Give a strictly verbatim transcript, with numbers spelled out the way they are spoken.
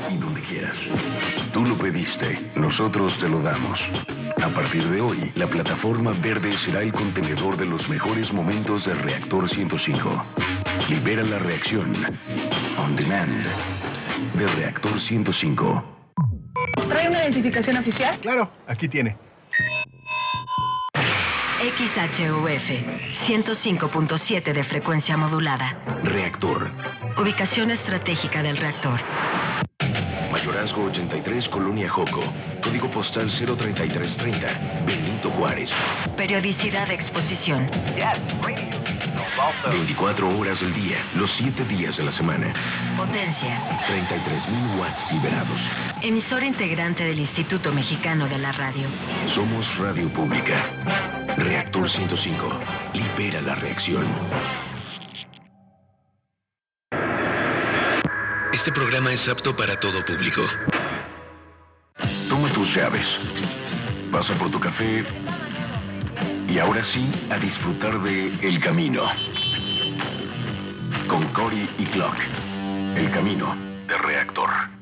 y donde quieras. Tú lo pediste, nosotros te lo damos. A partir de hoy, la plataforma verde será el contenedor de los mejores momentos de Reactor ciento cinco. Libera la reacción On Demand de Reactor ciento cinco. ¿Trae una identificación oficial? Claro, aquí tiene. X H U F, ciento cinco punto siete de frecuencia modulada. Reactor. Ubicación estratégica del reactor. Mayorazgo ochenta y tres, Colonia Joco. Código postal cero treinta y tres treinta, Benito Juárez. Periodicidad de exposición. veinticuatro horas del día, los siete días de la semana. Potencia. treinta y tres mil watts liberados. Emisora integrante del Instituto Mexicano de la Radio. Somos Radio Pública. Reactor ciento cinco. Libera la reacción. Este programa es apto para todo público. Toma tus llaves. Pasa por tu café. Y ahora sí, a disfrutar de El Camino. Con Cory y Clock. El Camino de Reactor.